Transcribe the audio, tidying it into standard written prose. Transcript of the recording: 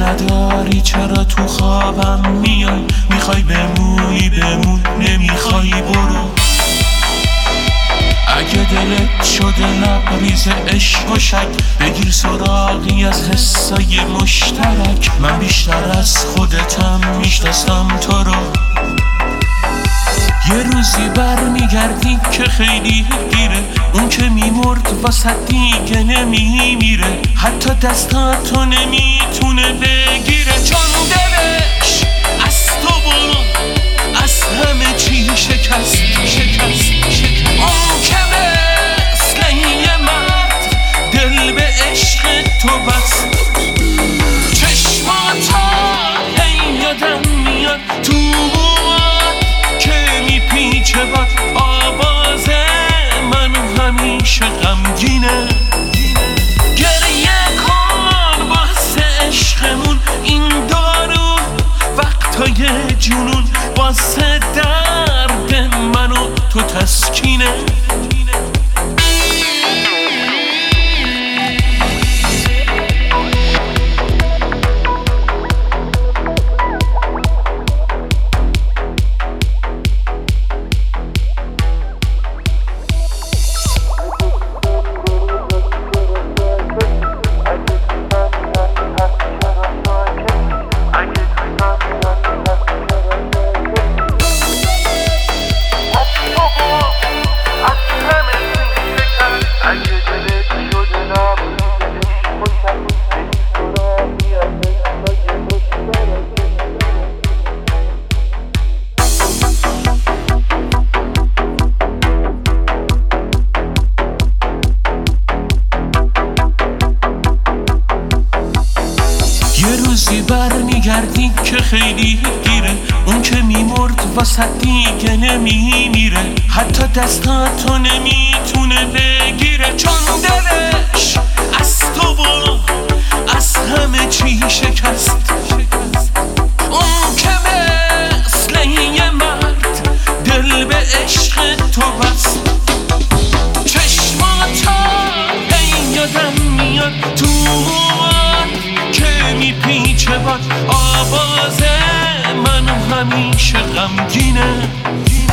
نداری چرا تو خوابم میای؟ میخوای بمونی بمون، نمیخوای برو. اگه دلت شده لبریز عشق و شک، بگیر سراغی از حسای مشترک. من بیشتر از خودتم میشناسم تو رو. یه روزی برمیگردی که خیلی گیره، اون که میمرد واسه دیگه نمیمیره، حتی دستاتو نمیتونه بگیره، چون دلش از تو و از همه چی شکست. اون که مثل یه مرد دل به عشق تو بست. چشماتا هی یادم میاد تو که میپیچه باد آواز منو همیشه غمگینه. گریه کن واسه عشقمون، این دارو وقتای جنون، واسه درد منو تو تسکینه. روزی برمیگردی که خیلی دیره، اون که میمرد واسه دیگه نمیمیره، حتی دستاتو نمیتونه بگیره، چون دلش از تو و از همه چی شکست. اون که مثل یه مرد دل به عشق تو بست. چشماتا هی یادم میاد تو که میپیچه باد آواز منو همیشه غمگینه.